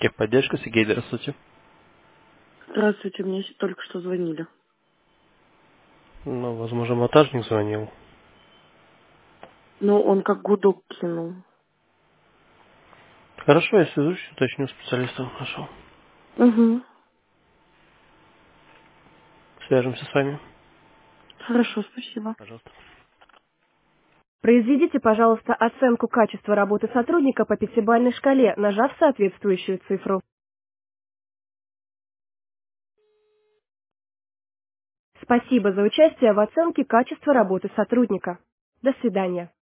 Техподдержка, Сергей, здравствуйте. Здравствуйте, мне только что звонили. Ну, возможно, монтажник звонил. Ну, он как гудок кинул. Хорошо, я свяжусь, уточню специалистом. Хорошо. Угу. Свяжемся с вами. Хорошо, спасибо. Пожалуйста. Произведите, пожалуйста, оценку качества работы сотрудника по пятибалльной шкале, нажав соответствующую цифру. Спасибо за участие в оценке качества работы сотрудника. До свидания.